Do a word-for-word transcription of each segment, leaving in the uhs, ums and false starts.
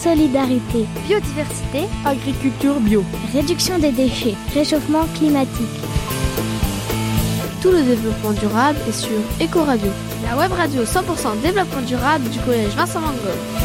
solidarité, biodiversité, agriculture bio, réduction des déchets, réchauffement climatique. Tout le développement durable est sur Ecoradio, la web radio cent pour cent développement durable du collège Vincent van Gogh.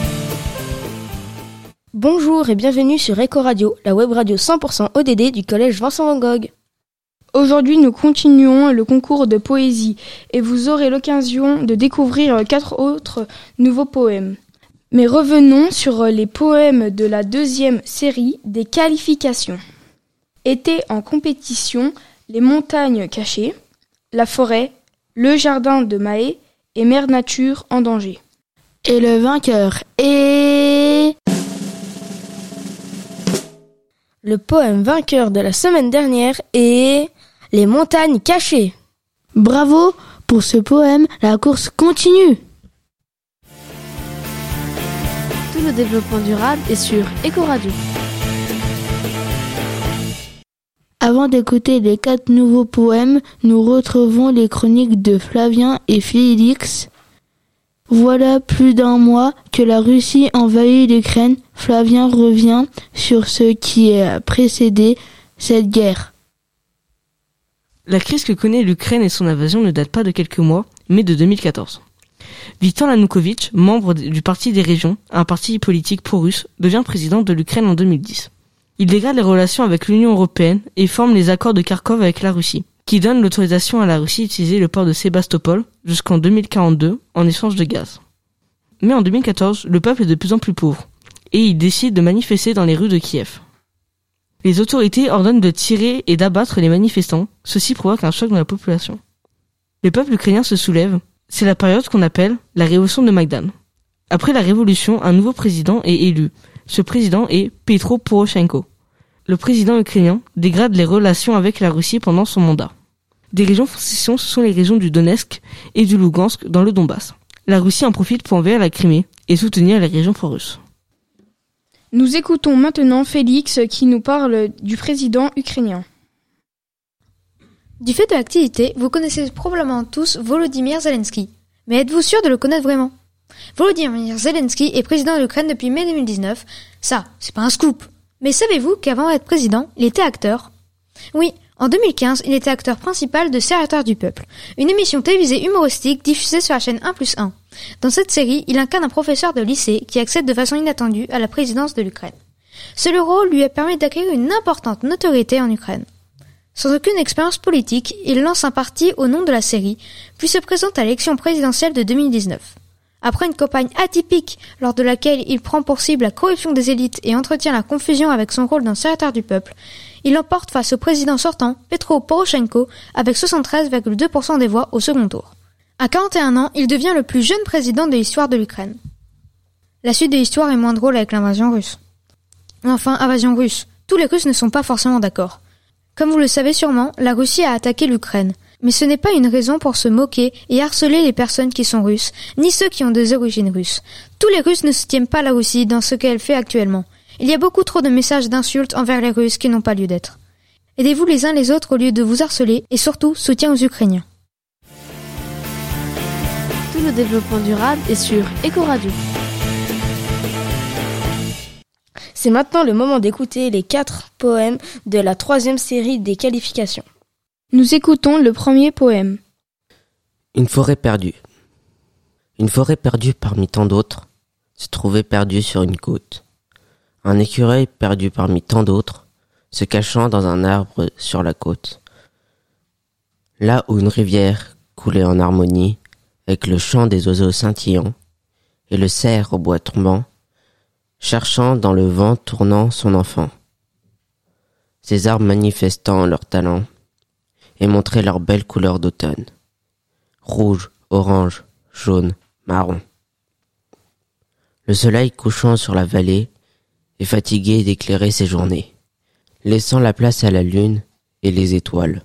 Bonjour et bienvenue sur Ecoradio, la web radio cent pour cent O D D du collège Vincent van Gogh. Aujourd'hui, nous continuons le concours de poésie et vous aurez l'occasion de découvrir quatre autres nouveaux poèmes. Mais revenons sur les poèmes de la deuxième série des qualifications. Étaient en compétition les montagnes cachées, la forêt, le jardin de Mahé et Mère Nature en danger. Et le vainqueur est... Le poème vainqueur de la semaine dernière est... Les montagnes cachées. Bravo pour ce poème, la course continue. Tout le développement durable est sur Ecoradio. Avant d'écouter les quatre nouveaux poèmes, nous retrouvons les chroniques de Flavien et Félix. Voilà plus d'un mois que la Russie envahit l'Ukraine. Flavien revient sur ce qui a précédé cette guerre. La crise que connaît l'Ukraine et son invasion ne date pas de quelques mois, mais de deux mille quatorze. Viktor Yanukovych, membre du Parti des Régions, un parti politique pro-russe, devient président de l'Ukraine en deux mille dix. Il dégrade les relations avec l'Union européenne et forme les accords de Kharkov avec la Russie, qui donnent l'autorisation à la Russie d'utiliser le port de Sébastopol jusqu'en deux mille quarante-deux en échange de gaz. Mais en deux mille quatorze, le peuple est de plus en plus pauvre, et il décide de manifester dans les rues de Kiev. Les autorités ordonnent de tirer et d'abattre les manifestants, ceci provoque un choc dans la population. Le peuple ukrainien se soulève, c'est la période qu'on appelle la révolution de Maïdan. Après la révolution, un nouveau président est élu. Ce président est Petro Poroshenko. Le président ukrainien dégrade les relations avec la Russie pendant son mandat. Des régions en sécession, ce sont les régions du Donetsk et du Lugansk dans le Donbass. La Russie en profite pour envahir la Crimée et soutenir les régions pro-russes. Nous écoutons maintenant Félix qui nous parle du président ukrainien. Du fait de l'activité, vous connaissez probablement tous Volodymyr Zelensky. Mais êtes-vous sûr de le connaître vraiment ? Volodymyr Zelensky est président de l'Ukraine depuis mai deux mille dix-neuf. Ça, c'est pas un scoop. Mais savez-vous qu'avant d'être président, il était acteur ? Oui, en deux mille quinze, il était acteur principal de Serviteur du Peuple, une émission télévisée humoristique diffusée sur la chaîne un plus un. Dans cette série, il incarne un professeur de lycée qui accède de façon inattendue à la présidence de l'Ukraine. Ce rôle lui a permis d'acquérir une importante notoriété en Ukraine. Sans aucune expérience politique, il lance un parti au nom de la série, puis se présente à l'élection présidentielle de deux mille dix-neuf. Après une campagne atypique lors de laquelle il prend pour cible la corruption des élites et entretient la confusion avec son rôle d'un serviteur du peuple, il l'emporte face au président sortant, Petro Poroshenko, avec soixante-treize virgule deux pour cent des voix au second tour. À quarante et un ans, il devient le plus jeune président de l'histoire de l'Ukraine. La suite de l'histoire est moins drôle avec l'invasion russe. Enfin, invasion russe. Tous les Russes ne sont pas forcément d'accord. Comme vous le savez sûrement, la Russie a attaqué l'Ukraine. Mais ce n'est pas une raison pour se moquer et harceler les personnes qui sont russes, ni ceux qui ont des origines russes. Tous les Russes ne soutiennent pas la Russie dans ce qu'elle fait actuellement. Il y a beaucoup trop de messages d'insultes envers les Russes qui n'ont pas lieu d'être. Aidez-vous les uns les autres au lieu de vous harceler et surtout, soutien aux Ukrainiens. Tout le développement durable est sur Ecoradio. C'est maintenant le moment d'écouter les quatre poèmes de la troisième série des qualifications. Nous écoutons le premier poème. Une forêt perdue. Une forêt perdue parmi tant d'autres se trouvait perdue sur une côte. Un écureuil perdu parmi tant d'autres se cachant dans un arbre sur la côte. Là où une rivière coulait en harmonie avec le chant des oiseaux scintillants et le cerf au bois tombant, cherchant dans le vent tournant son enfant. Ces arbres manifestant leur talent et montraient leurs belles couleurs d'automne. Rouge, orange, jaune, marron. Le soleil couchant sur la vallée est fatigué d'éclairer ses journées, laissant la place à la lune et les étoiles.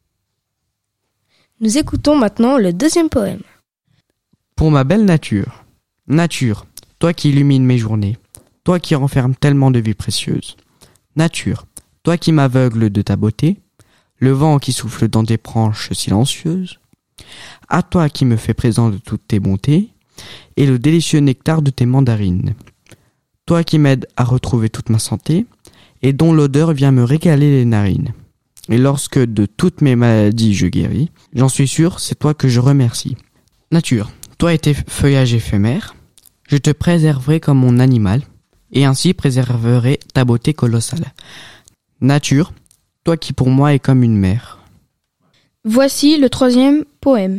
Nous écoutons maintenant le deuxième poème. Pour ma belle nature, nature, toi qui illumines mes journées, toi qui renfermes tellement de vies précieuses. Nature, toi qui m'aveugles de ta beauté, le vent qui souffle dans tes branches silencieuses, à toi qui me fais présent de toutes tes bontés, et le délicieux nectar de tes mandarines. toi qui m'aides à retrouver toute ma santé et dont l'odeur vient me régaler les narines. Et lorsque de toutes mes maladies je guéris, j'en suis sûr, c'est toi que je remercie. Nature, toi et tes feuillages éphémères, je te préserverai comme mon animal, et ainsi préserverai ta beauté colossale. Nature, toi qui pour moi es comme une mère. Voici le troisième poème.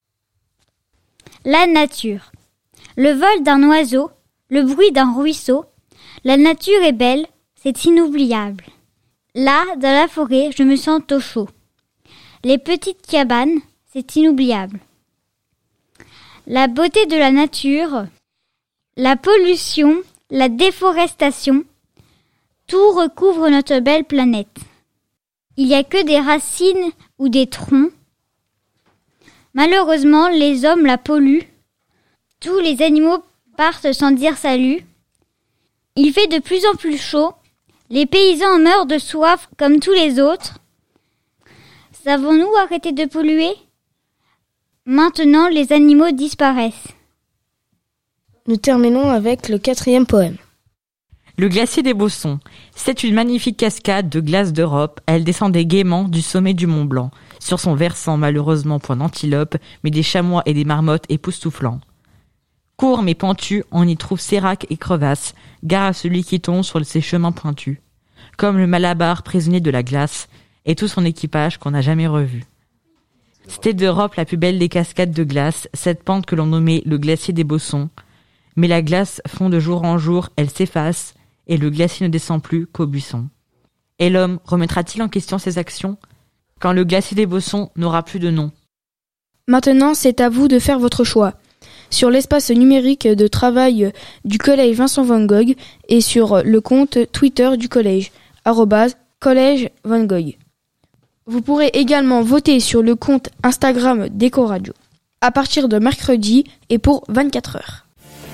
La nature. Le vol d'un oiseau, le bruit d'un ruisseau. La nature est belle, c'est inoubliable. Là, dans la forêt, je me sens au chaud. Les petites cabanes, c'est inoubliable. La beauté de la nature, la pollution, la déforestation, tout recouvre notre belle planète. Il n'y a que des racines ou des troncs. Malheureusement, les hommes la polluent. Tous les animaux partent sans dire salut. Il fait de plus en plus chaud. Les paysans meurent de soif comme tous les autres. Savons-nous arrêter de polluer ? Maintenant, les animaux disparaissent. Nous terminons avec le quatrième poème. Le glacier des Bossons. C'est une magnifique cascade de glace d'Europe. Elle descendait gaiement du sommet du Mont Blanc. Sur son versant, malheureusement, point d'antilope, mais des chamois et des marmottes époustouflants. Court mais pentu, on y trouve sérac et crevasses. Gare à celui qui tombe sur ces chemins pointus. Comme le Malabar prisonnier de la glace, et tout son équipage qu'on n'a jamais revu. C'était d'Europe la plus belle des cascades de glace, cette pente que l'on nommait le glacier des Bossons. Mais la glace fond de jour en jour, elle s'efface, et le glacier ne descend plus qu'au buisson. Et l'homme remettra-t-il en question ses actions, quand le glacier des Bossons n'aura plus de nom? Maintenant, c'est à vous de faire votre choix. Sur l'espace numérique de travail du collège Vincent Van Gogh et sur le compte Twitter du collège, arobase collège Van Gogh. Vous pourrez également voter sur le compte Instagram d'Ecoradio à partir de mercredi et pour vingt-quatre heures.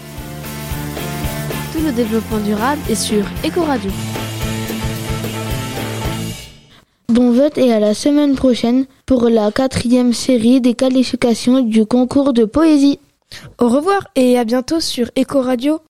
Tout le développement durable est sur Ecoradio. Bon vote et à la semaine prochaine pour la quatrième série des qualifications du concours de poésie. Au revoir et à bientôt sur Ecoradio.